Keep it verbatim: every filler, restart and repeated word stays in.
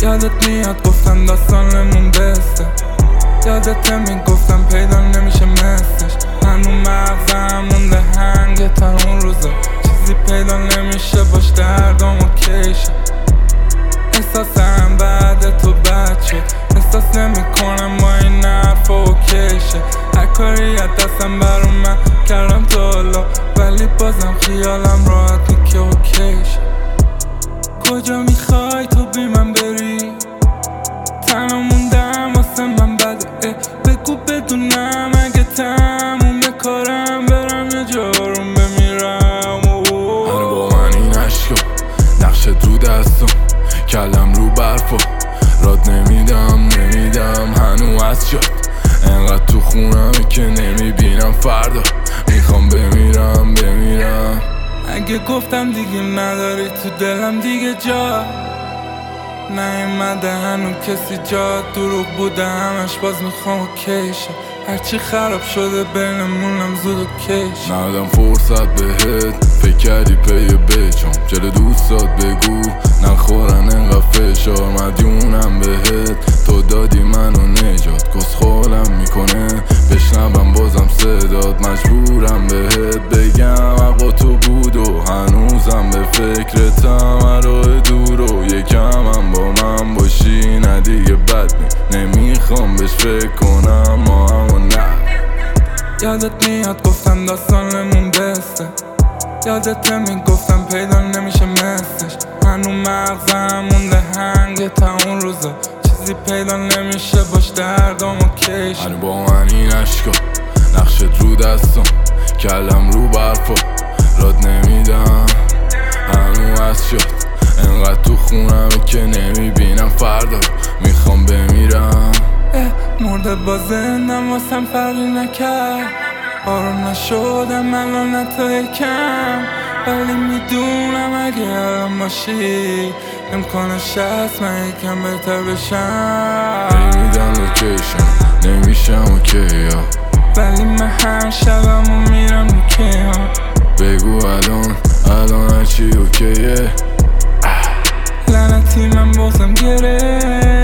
یادت میاد گفتم داستانمون بسته، یادت میگفتم پیدا نمیشه مثلش. هنو مغزم مونده هنگ تا اون روزا، چیزی پیدا نمیشه باش دردم و کشه. احساسم بعد تو بد شد، احساس نمیکنم با این حرفا و کشه. هر کاری از دستم بر من کردم تا حالا، ولی بازم خیالم راحتی که اوکیشه. کجا میخوای تو بی من بری؟ تنها موندم واسه من بده، بگو بدونم اگه تموم کارم برم یه جارم بمیرم. هنو با من این عشقا نقشت رو دستم، کلم رو برفا راد نمیدم نمیدم هنو از شد. انقدر تو خونم که نمیبینم فردا، میخوام بمیرم بمیرم. اگه گفتم دیگه نداری تو دلم دیگه جا نیومده، هنو کسی جا دروغ بوده همش، باز میخوام و کشه. هرچی خراب شده بینمونم زود و کش. ندادم فرصت بهت، فکر کردی پی بچم جل دوستات بگو نخورن انقدر فشار. مدیونم بهت تو دادی منو نجات، کس خالم میکنه بشنبم بازم صدات. مجبورم بهت بگم حقا تو بود و هنوزم به فکرتم. راه دور و یکم هم با من باشی نه دیگه بد نی، نمیخوام بهش فکر کنم ما همو نه. یادت میاد گفتم داستانمون بسته، یادت میگفتم پیدا نمیشه مثلش. هنو مغزم مونده هنگ تا اون روزا، چیزی پیدا نمیشه باش دردم و کشه. هنو با من این عشقا نقشت رو دستم، کلم رو برفا راد نمیدم هنو از شد. انقدر تو خونم که نمیبینم فردا، میخوام بمیرم. مرده با زندم واسم فرقی نکرد، آروم نشدم الان حتی یکم، ولی میدونم اگه الان باشی امکانش هست من یکم بهتر بشم. نمیدن لوکیشن نمیشم اوکی ها، ولی من هر شبم و میرم اوکی ها. بگو الان الان هرچی اوکیه. لعنتی من بازم گره